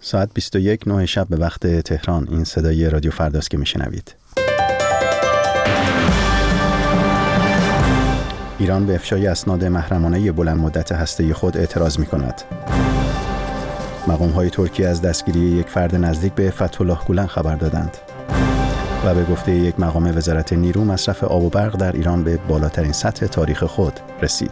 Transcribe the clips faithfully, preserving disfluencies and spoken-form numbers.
ساعت بیست و یک نه شب به وقت تهران. این صدای رادیو فرداست که میشنوید. ایران به افشای اسناد محرمانه بلند مدت هسته‌ای خود اعتراض می‌کند. مقام‌های ترکیه از دستگیری یک فرد نزدیک به فتح‌الله گولن خبر دادند. و به گفته یک مقام وزارت نیرو، مصرف آب و برق در ایران به بالاترین سطح تاریخ خود رسید.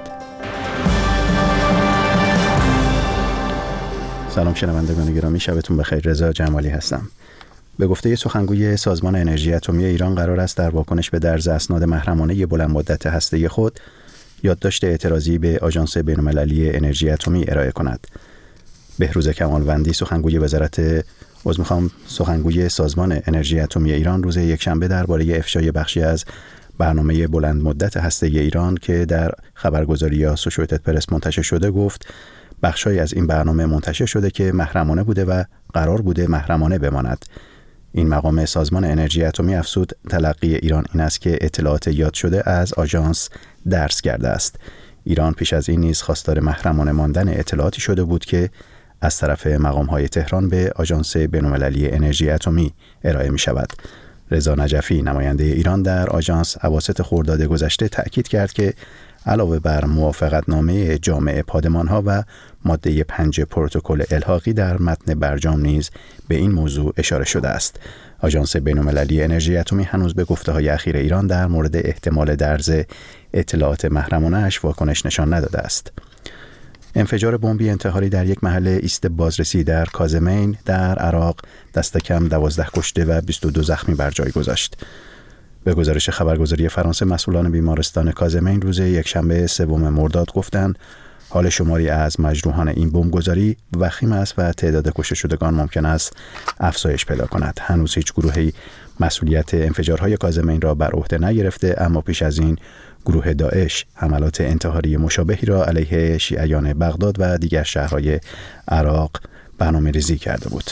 سلام شنوندگان گرامی، شبتون بخیر. رضا جمالی هستم. به گفته سخنگوی سازمان انرژی اتمی ایران، قرار است در واکنش به درز اسناد محرمانه بلند مدت هسته‌ای خود یادداشت اعتراضی به آژانس بین‌المللی انرژی اتمی ارائه کند. بهروز کمالوندی، سخنگوی وزارت عذر می‌خوام سخنگوی سازمان انرژی اتمی ایران، روز یکشنبه درباره افشای بخشی از برنامه بلند مدت هسته‌ای ایران که در خبرگزاری آسوشییتد پرس منتشر شده گفت بخشی از این برنامه منتشر شده که محرمانه بوده و قرار بوده محرمانه بماند. این مقام سازمان انرژی اتمی افزود تلقی ایران این است که اطلاعات یاد شده از آژانس درز کرده است. ایران پیش از این نیز خواستار محرمانه ماندن اطلاعاتی شده بود که از طرف مقام‌های تهران به آژانس بین‌المللی انرژی اتمی ارائه می شود. رضا نجفی، نماینده ایران در آژانس، اواسط خرداد گذشته تأکید کرد که علاوه بر موافقتنامه جامع پادمان‌ها و ماده پنج پروتکل الحاقی، در متن برجام نیز به این موضوع اشاره شده است. آژانس بین‌المللی انرژی اتمی هنوز به گفته‌های اخیر ایران در مورد احتمال درز اطلاعات محرمانه‌اش واکنش نشان نداده است. انفجار بمبی انتحاری در یک محل ایست بازرسی در کاظمین در عراق دست کم دوازده کشته و بیست و دو زخمی بر جای گذاشت. به گزارش خبرگزاری فرانسه، مسئولان بیمارستان کاظمین روز یکشنبه سوم مرداد گفتند حال شماری از مجروحان این بمبگذاری وخیم است و تعداد کشته شدگان ممکن است افزایش پیدا کند. هنوز هیچ گروهی مسئولیت انفجارهای کاظمین را بر عهده نگرفته، اما پیش از این گروه داعش حملات انتحاری مشابهی را علیه شیعیان بغداد و دیگر شهرهای عراق برنامه‌ریزی کرده بود.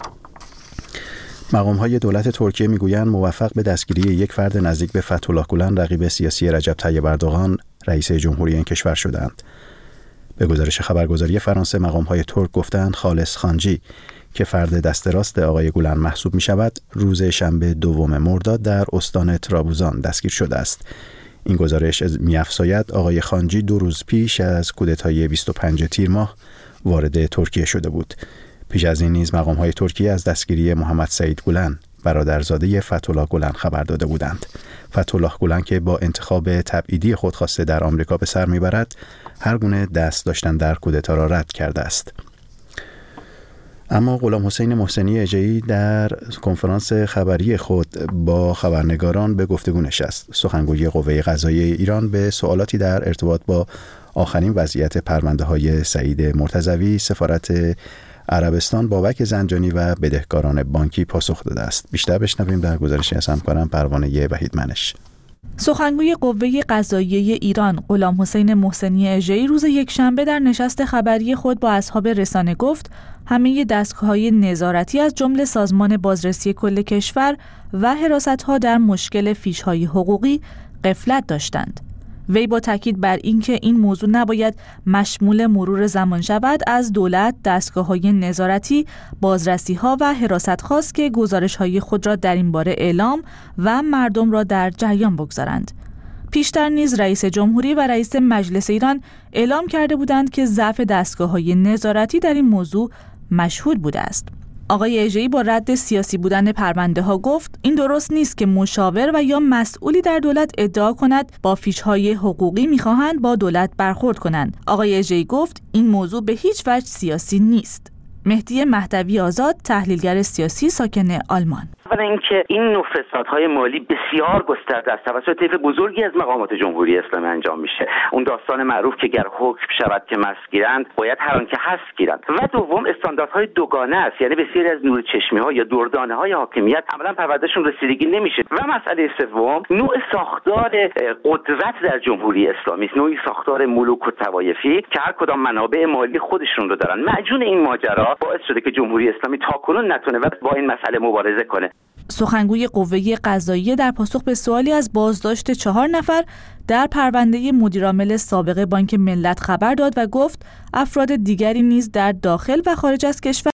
مقام‌های دولت ترکیه میگویند موفق به دستگیری یک فرد نزدیک به فتح‌الله گولن، رقیب سیاسی رجب طیب اردوغان، رئیس جمهوری این کشور شدند. به گزارش خبرگزاری فرانسه، مقام‌های ترک گفتند خالص خانجی که فرد دست راست آقای گولن محسوب می‌شود، روز شنبه دوم مرداد در استان ترابوزان دستگیر شده است. این گزارش می‌افزاید آقای خانجی دو روز پیش از کودتای بیست و پنج تیر ماه وارد ترکیه شده بود. پیش از این نیز مقام‌های ترکیه از دستگیری محمد سعید گولن، برادرزاده فتح‌الله گولن، خبر داده بودند. فتح‌الله گولن که با انتخاب تبعیدی خودخواسته در آمریکا به سر میبرد، هر گونه دست داشتن در کودتا را رد کرده است. اما غلام حسین محسنی اژه‌ای در کنفرانس خبری خود با خبرنگاران به گفتگو نشست. سخنگوی قوه قضاییه ایران به سوالاتی در ارتباط با آخرین وضعیت پرونده‌های سعید مرتضوی، سفارت عربستان، بابک زنجانی و بدهکاران بانکی پاسخ داده است. بیشتر بشنویم در گزارشی از همکارم پروانه وحید منش. سخنگوی قوه قضاییه ایران غلام حسین محسنی اژه‌ای روز یکشنبه در نشست خبری خود با اصحاب رسانه گفت همه دستگاه‌های نظارتی از جمله سازمان بازرسی کل کشور و حراست‌ها در مشکل فیش‌های حقوقی غفلت داشتند. وی با تاکید بر اینکه این موضوع نباید مشمول مرور زمان شود، از دولت، دستگاه‌های نظارتی، بازرسی‌ها و حراست خواست که گزارش‌های خود را در این باره اعلام و مردم را در جریان بگذارند. پیشتر نیز رئیس جمهوری و رئیس مجلس ایران اعلام کرده بودند که ضعف دستگاه‌های نظارتی در این موضوع مشهود بوده است. آقای اژه‌ای با رد سیاسی بودن پرونده ها گفت این درست نیست که مشاور و یا مسئولی در دولت ادعا کند با فیش‌های حقوقی می‌خواهند با دولت برخورد کنند. آقای اژه‌ای گفت این موضوع به هیچ وجه سیاسی نیست. مهدی مهدوی آزاد، تحلیلگر سیاسی ساکن آلمان: اولا اینکه این نوع فسادهای مالی بسیار گسترده است، توسط طیف بزرگی از مقامات جمهوری اسلامی انجام میشه. اون داستان معروف که گر حکم شود که مست گیرند باید هر آن که هست گیرند. و دوم استانداردهای دوگانه است، یعنی بسیاری از نور چشمی ها یا دردانه های حاکمیت عملا پروندهشون رسیدگی نمیشه. و مسئله سوم نوع ساختار قدرت در جمهوری اسلامی است، نوعی ساختار ملوک و طوایفی که هر کدام منابع مالی خودشون رو دارن. معجون این ماجرا باعث شده که جمهوری اسلامی تاکنون نتونه با این مسئله مبارزه کنه. سخنگوی قوه قضاییه در پاسخ به سوالی از بازداشت چهار نفر در پرونده مدیرعامل سابق بانک ملت خبر داد و گفت افراد دیگری نیز در داخل و خارج از کشور